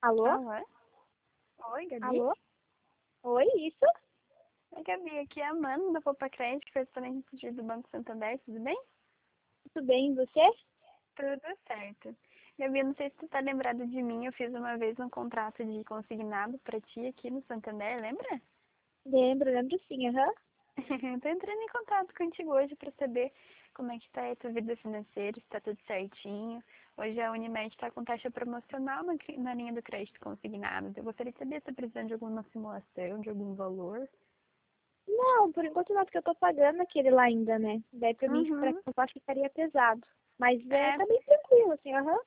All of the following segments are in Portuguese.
Alô? Alô? Oi, Gabi? Alô? Oi, isso? Oi, Gabi, aqui é a Amanda da Poupa Crédito, correspondente do Banco Santander, tudo bem? Tudo bem, e você? Tudo certo. Gabi, eu não sei se tu tá lembrado de mim, eu fiz uma vez um contrato de consignado pra ti aqui no Santander, lembra? Lembro sim, aham. Tô entrando em contato contigo hoje pra saber como é que tá a tua vida financeira, se tá tudo certinho. Hoje a Unimed tá com taxa promocional na linha do crédito consignado. Eu gostaria de saber se tá precisando de alguma simulação, de algum valor. Não, por enquanto não, porque eu tô pagando aquele lá ainda, né? Daí pra mim, pra Uhum. comprar ficaria pesado. Mas É, tá bem tranquilo, assim, aham.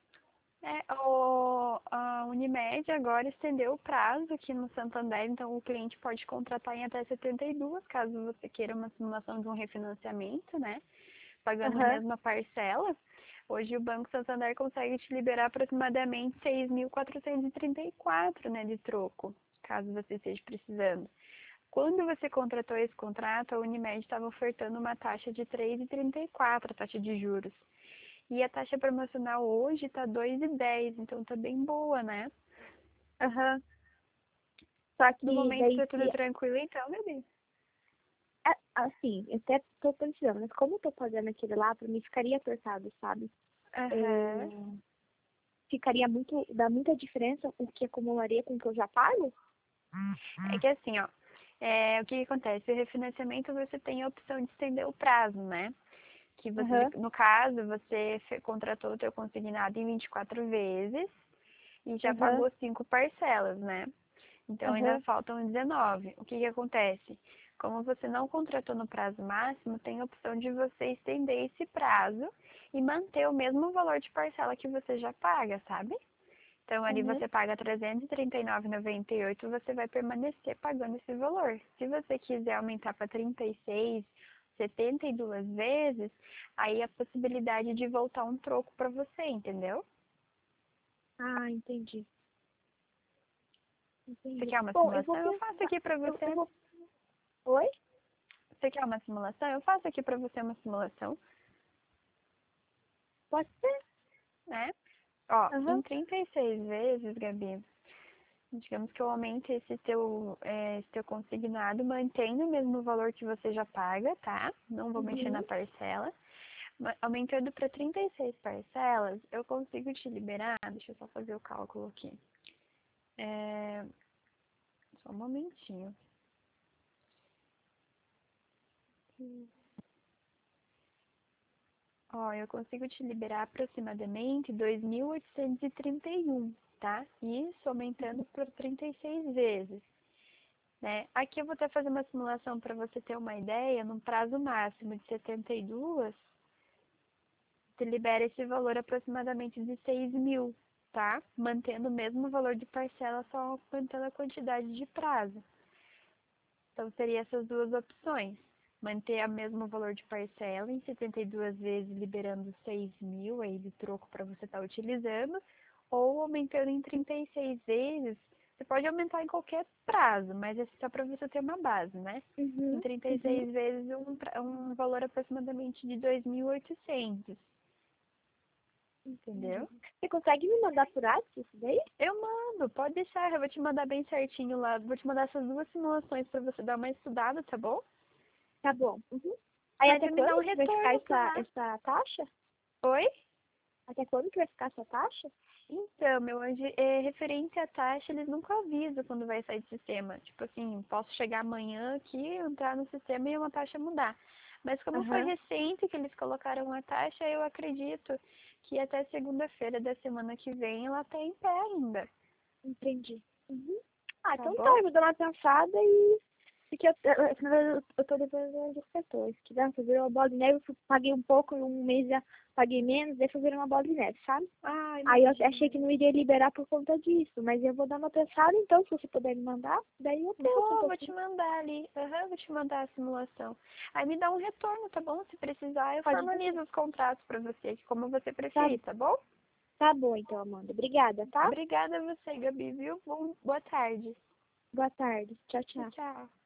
a Unimed agora estendeu o prazo aqui no Santander, então o cliente pode contratar em até 72, caso você queira uma simulação de um refinanciamento, né? Pagando a Aham. mesma parcela. Hoje o Banco Santander consegue te liberar aproximadamente 6.434, né, de troco, caso você esteja precisando. Quando você contratou esse contrato, a Unimed estava ofertando uma taxa de 3,34, a taxa de juros. E a taxa promocional hoje tá 2,10, então tá bem boa, né? Aham. Só No que momento daí tá tudo se. tranquilo, então, Gabi. Assim, eu até tô pensando, mas como eu tô pagando aquele lá, pra mim ficaria apertado, sabe? É, Aham. ficaria muito. Dá muita diferença o que acumularia com o que eu já pago? É que assim, ó, o que que acontece? O refinanciamento você tem a opção de estender o prazo, né? Que você, Aham. no caso, você contratou o teu consignado em 24 vezes e já Aham. pagou 5 parcelas, né? Então ainda Aham. faltam 19. O que que acontece? Como você não contratou no prazo máximo, tem a opção de você estender esse prazo e manter o mesmo valor de parcela que você já paga, sabe? Então ali Aham. você paga R$ 339,98, você vai permanecer pagando esse valor. Se você quiser aumentar para 36, 72 vezes, aí a possibilidade de voltar um troco para você, entendeu? Ah, entendi. Você Entendi. quer uma Bom, eu vou simulação? Eu faço pensar. aqui para Eu você. vou. Oi? Você quer uma simulação? Eu faço aqui para você uma simulação, Pode ser? né? Ó, em Aham. 36 vezes, Gabi, digamos que eu aumente esse teu consignado, mantendo o mesmo valor que você já paga, tá? Não vou mexer Uhum. na parcela. Aumentando para 36 parcelas, eu consigo te liberar. Deixa eu só fazer o cálculo aqui. É, só um momentinho. Ó, eu consigo te liberar aproximadamente 2.831, tá? Isso aumentando por 36 vezes, né? Aqui eu vou até fazer uma simulação para você ter uma ideia, num prazo máximo de 72, te libera esse valor aproximadamente de 6.000, tá? Mantendo o mesmo valor de parcela, só aumentando a quantidade de prazo. Então, seria essas duas opções. Manter o mesmo valor de parcela em 72 vezes, liberando 6.000 aí de troco para você estar utilizando, ou aumentando em 36 vezes. Você pode aumentar em qualquer prazo, mas é só para você ter uma base, né? Em Uhum. Uhum. 36 vezes, um valor aproximadamente de 2.800, Entendi. entendeu? Você consegue me mandar por WhatsApp isso daí? Eu mando, pode deixar, eu vou te mandar bem certinho lá. Vou te mandar essas duas simulações para você dar uma estudada, tá bom? Tá bom. Uhum. Aí Mas até já me dá um quando que vai ficar retorno por essa, lá. essa taxa? Oi? Até quando que vai ficar essa taxa? Então, meu anjo, referente à taxa, eles nunca avisam quando vai sair do sistema. Tipo assim, posso chegar amanhã aqui, entrar no sistema e uma taxa mudar. Mas como foi Aham. recente que eles colocaram a taxa, eu acredito que até segunda-feira da semana que vem ela tá em pé ainda. Entendi. Uhum. Ah, Tá então tá, bom? eu vou dar uma pensada e. Porque na verdade, eu tô devendo de setores. Que dá pra virar uma bola de neve, eu paguei um pouco, um mês já paguei menos, daí foi virar uma bola de neve, sabe? Ah, Aí eu imagina. achei que não iria liberar por conta disso, mas eu vou dar uma pensada então, se você puder me mandar, daí eu penso um Vou te pouquinho. mandar ali. Aham, vou te mandar a simulação. Aí me dá um retorno, tá bom? Se precisar, eu Pode deixar. formalizo os contratos pra você, como você Tá, preferir, tá bom? tá bom então, Amanda. Obrigada, tá? Obrigada a você, Gabi, viu? Boa tarde. Boa tarde. Tchau, Tchau, tchau. tchau.